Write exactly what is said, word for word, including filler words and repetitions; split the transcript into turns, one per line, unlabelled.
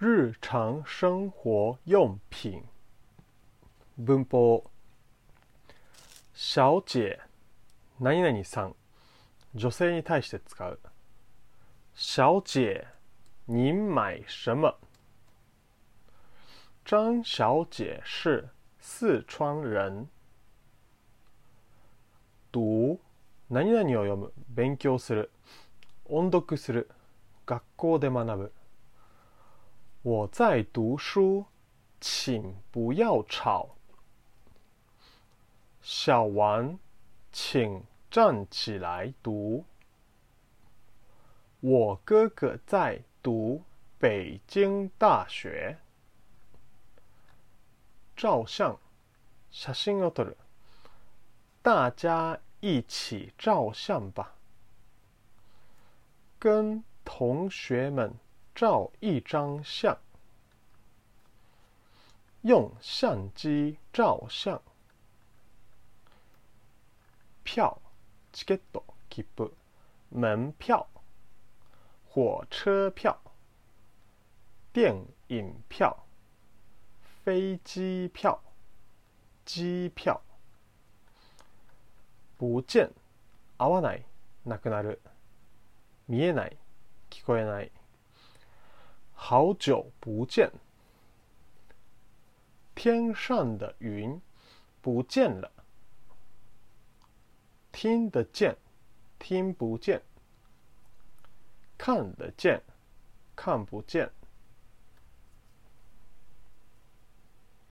日常生活用品。文法。小姐、何々さん、女性に対して使う。小姐、您买什么？張小姐是四川人。讀、何々を読む、勉強する。音読する、学校で学ぶ。我在读书，请不要吵。小王，请站起来读。我哥哥在读北京大学。照相、写真を撮る。大家一起照相吧。跟同学们照一张相。用相機照相。票、チケット、切符。門票。火車票。電影票。飛機票。機票。不見、合わない、なくなる。見えない、聞こえない。好久不見。天上的雲不見了。聽得見、聽不見。看得見、看不見。